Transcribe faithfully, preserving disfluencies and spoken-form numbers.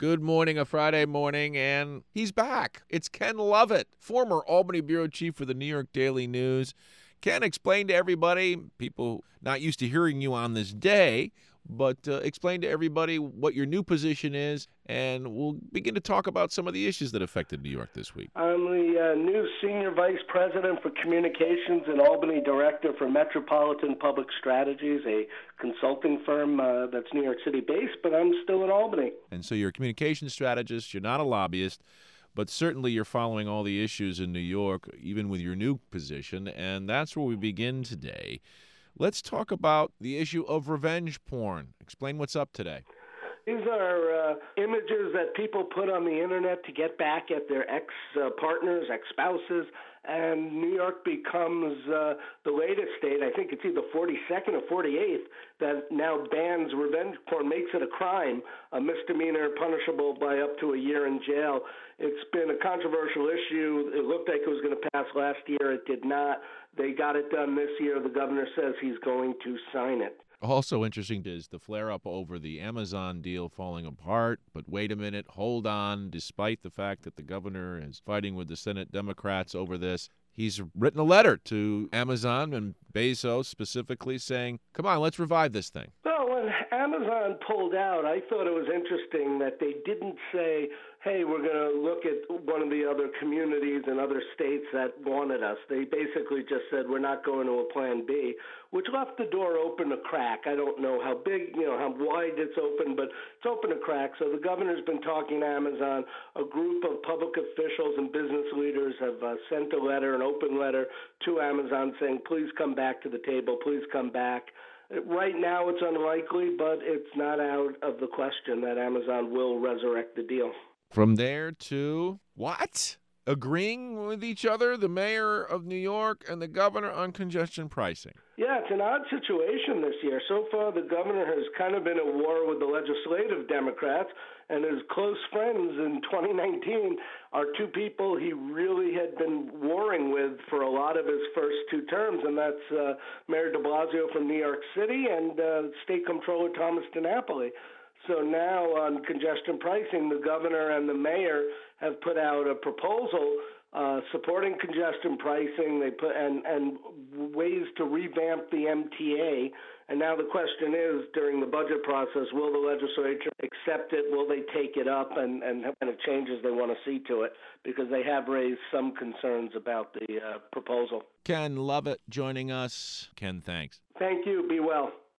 Good morning, a Friday morning, and he's back. It's Ken Lovett, former Albany bureau chief for the New York Daily News. Ken, explain to everybody, people not used to hearing you on this day, but uh, explain to everybody what your new position is, and we'll begin to talk about some of the issues that affected New York this week. I'm the uh, new Senior Vice President for Communications and Albany Director for Metropolitan Public Strategies, a consulting firm uh, that's New York City based, but I'm still in Albany. And so you're a communications strategist, you're not a lobbyist, but certainly you're following all the issues in New York, even with your new position, and that's where we begin today. Let's talk about the issue of revenge porn. Explain what's up today. These are uh, images that people put on the internet to get back at their ex-partners, uh, ex-spouses, and New York becomes uh, the latest state, I think it's either forty-second or forty-eighth, that now bans revenge porn, makes it a crime, a misdemeanor punishable by up to a year in jail. It's been a controversial issue. It looked like it was going to pass last year. It did not. They got it done this year. The governor says he's going to sign it. Also interesting is the flare-up over the Amazon deal falling apart. But wait a minute, hold on. Despite the fact that the governor is fighting with the Senate Democrats over this, he's written a letter to Amazon and Bezos specifically saying, come on, let's revive this thing. Well, when Amazon pulled out, I thought it was interesting that they didn't say, hey, we're going to look at one of the other communities and other states that wanted us. They basically just said, we're not going to a plan B, which left the door open a crack. I don't know how big, you know, how wide it's open, but it's open a crack. So the governor's been talking to Amazon. A group of public officials and business leaders have uh, sent a letter, an open letter to Amazon saying, please come back to the table, please come back. Right now it's unlikely, but it's not out of the question that Amazon will resurrect the deal. From there to what? Agreeing with each other, the mayor of New York and the governor on congestion pricing. Yeah, it's an odd situation this year. So far, the governor has kind of been at war with the legislative Democrats, and his close friends in twenty nineteen are two people he really had been warring with for a lot of his first two terms, and that's uh, Mayor de Blasio from New York City and uh, State Comptroller Thomas DiNapoli. So now on congestion pricing, the governor and the mayor have put out a proposal uh, supporting congestion pricing. They put and, and ways to revamp the M T A. And now the question is, during the budget process, will the legislature accept it? Will they take it up? And, and what kind of changes they want to see to it? Because they have raised some concerns about the uh, proposal. Ken Lovett joining us. Ken, thanks. Thank you. Be well.